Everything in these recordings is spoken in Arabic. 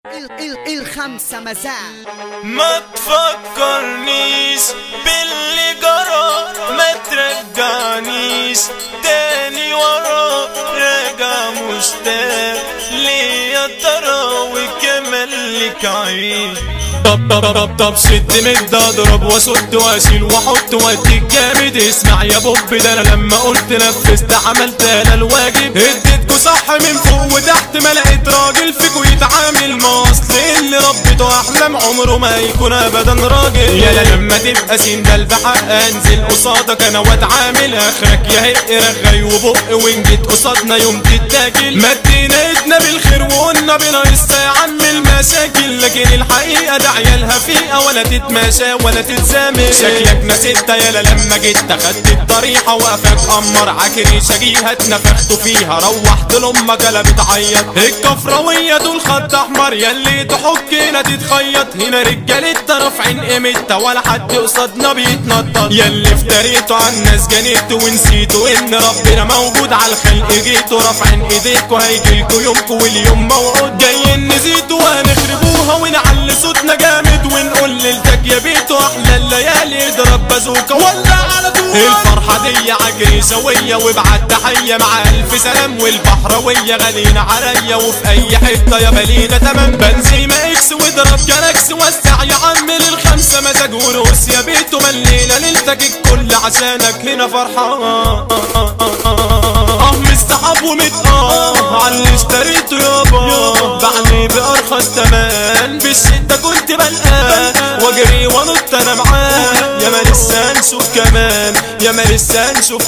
الخمسة مزاج. ما تفكرنيش باللي جرى، ما ترجعنيش تاني ورا، راجع مشتاق ليه يا ترى وكمل لك عين. طب شد مد اضرب واسد واشيل واحط واديك جامد. اسمع يا بوب، ده انا لما قلت نفذت عملت انا الواجب. اديتكوا صح من فوق وتحت، ما لقيت راجل فيكوا يتعامل مع اصل اللي ربيته احلام عمره ما يكون ابدا راجل. يا لما تبقى سين ده البحق انزل قصادك انا واتعامل. اخرك يا هق رغي وبق وان جيت قصادنا يوم تتاكل. مدينا ايدنا بالخير وقلنا بناقص يا عم المشاكل، لكن الحقيقه ده عيالها فيها ولا تتماشى ولا تتزامل. شكلك نسيت يالا لما جيت اخدت الطريحه وقفك قمر عكري شجيها اتنفخت فيها. روحت لامك انا بتعيط الكفراويه دول خط احمر، ياللي تحك هنا تتخيط. هنا رجالتنا رافعين قيمتها ولا حد قصادنا بيتنطط. ياللي افتريتوا على الناس جنيتوا ونسيتوا ان ربنا موجود على الخلق. جيتوا رافعين ايديكوا هيجيلكوا يومكوا واليوم موعود. جايين نزيدوا وهنخربوها ونعلي صوتنا جامد ونقول ليلتك يا بيتو احلى الليالي. اضرب بازوكا ولع على طول. الفرحه دي عجري سويه وابعت تحيه مع الف سلام. والبحراويه غاليين عليا وفي اي حته يا بالينا تمام. بنزيما اكس واضرب جالاكس وسع يا عم للخمسه مزاج ورقص يا بيتو. ملينا ليلتك الكل عشانك هنا فرحان. مستحب ومتقاه عاللي اشتريته يابا. بعني بارخص تمن بالشدة كنت بلقاه واجري وانط انا معاه. يا ما لسه نشوف كمان، يا ما لسه نشوف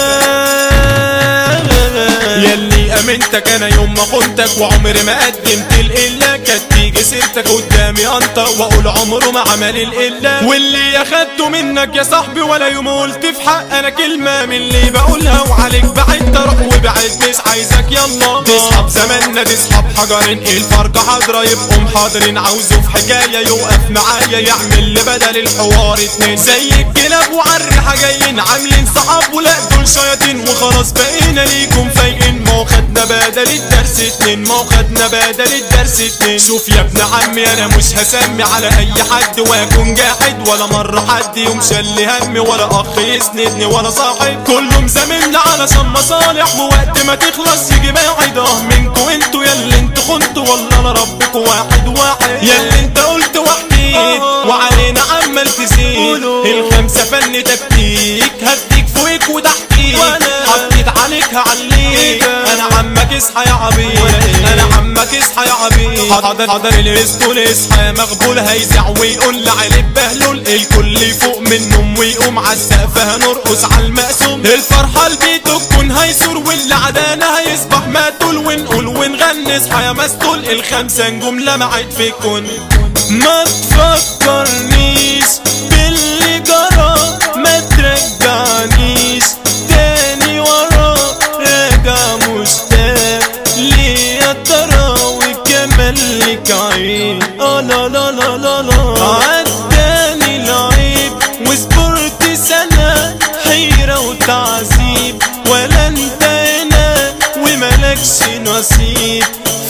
كمان. ياللي امنتك انا يوم ما خنتك وعمري ما قدمت القله. كانت تيجي سيرتك قدامي انطق واقول عمره ما عمل القله. واللي اخدته منك يا صاحبي ولا يوم قلت في حق انا كلمه من اللي بقولها. وعليك بعدت اروح وبعد مش عايزك يلا تسحب زماننا تسحب حجرين. الفرقه حاضره يبقوا محاضرين. عاوزه في حكايه يوقف معايا يعمل لي بدل الحوار اتنين. زي الكلاب وعالريحه جايين عاملين صحاب ولا دول شياطين. وخلاص بقينا ليكم فايقين. ما هو خدنا بدل الدرس اتنين، ما هو خدنا بدل الدرس اتنين. شوف يا ابن عمي انا مش هسمي على اي حد واكون جاحد. ولا مره حد يوم شل همي ولا اخ يسندني ولا صاحب. كله مزاملنا علشان مصالح ووقت ما تخلص يجي موعد. منكوا انتوا ياللي انتوا خنتوا والله انا ربكوا واحد واحد. ياللي انت قلت وحديد وعلينا عمال تزيد. الخمسه فن تكتيك هديك فوقك وتحتيك. حطيت عليك هعليك انا عمك اصحى يا عبيد. انا عمك اصحى يا عبيد. حاضر الاسطول اصحى مغبول هيزع ويقول لعلي بهلول. الكل يفوق من النوم ويقوم عالسقف هنرقص عالمقسوم. الفرحه لبيته تكون هيسور واللي عدانا هيصبح ماتول. ونقول ونغني اصحى يا مسطول. الخمسه نجوم لمعت في الكون. ما تفكرنيش باللي جرى، ما ترجعنيش تاني ورا، راجع مشتاق ليه يا ترى وكمل لك عين. لا لا لا لا لا عداني العيب وصبرت سنة حيرة وتعذيب. ولا انت هنا وملكش نصيب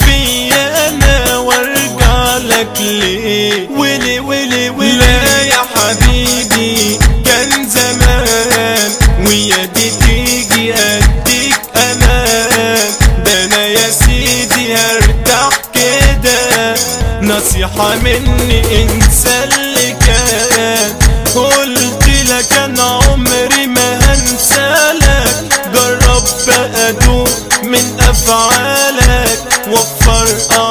فيا انا وارجع لك ليه. ولي ولي ولي لا يا حبيبي كان زمان ويا دي تيجي اديك امان. ده انا يا سيدي هرتاح كده نصيحة مني انسى اللي كان. قلت لك انا عمري ما هنسالك. جرب بقى دوق من افعالك وفر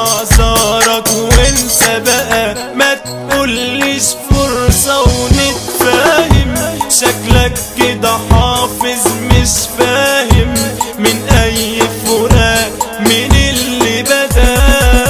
اعذارك وانسى بقى. ما تقوليش فرصة ونتفاهم. شكلك كده حافظ مش فاهم من اي فراق من اللي بدا.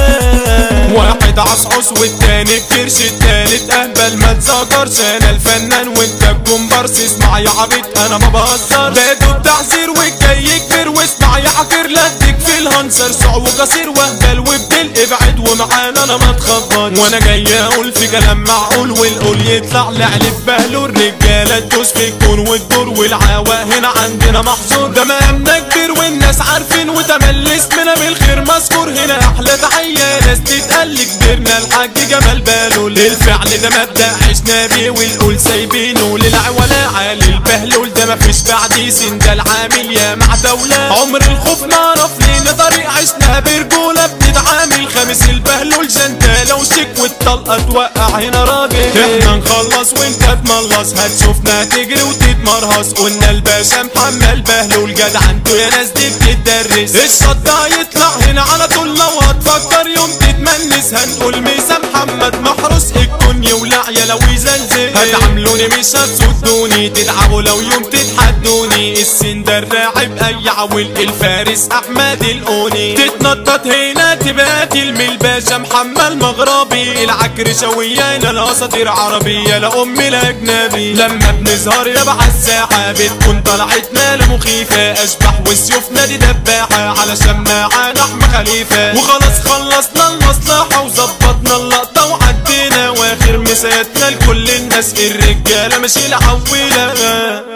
واحد عصعص والتاني الكرش التالت اهبل ما تذكرش. انا الفنان وانت الكومبارس. اسمع يا عبيط انا ما بهزرش. بادو التحذير والجاي كبير واسمع يا حكر لدك في الهنسر سع وقصير وهبل وبدل ابعد ومعانا انا ما تخبط. وانا جاي اقول في كلام معقول والقول يطلع لعلب بهلو. الرجاله تدوس في الكون والدور والعواء هنا عندنا محظور. ده مقامنا كبير والناس عارفين وتملي اسمنا بالخير مذكور. هنا احلى تحيه ناس تتقال كبرنا الحاج جمال بالول. الفعل ده مبدأ عشنا بيه والقول سايبينه للعولاء عالي البهلول. ده مفيش بعديه سن ده العامل يا مع دولة. عمر الخوف نعرف لينا طريق عشنا برجولة بنتعامل. خامس البهلول جنتالة وشيك والطلقة توقع هنا راجل. احنا نخلص وانت تملص هتشوفنا تجري وتتمرهص. قلنا الباشا محمد بهلول جدع انتو يا ناس دي بتدرس. الشط هيطلع هنا على طول لو هتفكر يوم تتمنس. هنقول ميسا محمد محروس الكون يولع يا لو يزلزل. هتعاملوني مش هتصدوني تتعبوا لو يوم تتحدوني. السن ده الراعب اي عول الفارس احمد القوني. تتنطط هنا تبقى تلمي الباشا محمد مغربي. العكرشة ويانا الاساطير عربية لا ام الاجنبي. لما بنظهر يابا عالساحة بتكون طلعتنا لمخيفة. اشبح وسيوفنا دي دباحة علشان معانا احمد خليفة. وخلاص خلصنا المصلحة وظبطنا اللقطة وعدينا. واخر مساتنا لكل الناس الرجالة مش العويلة.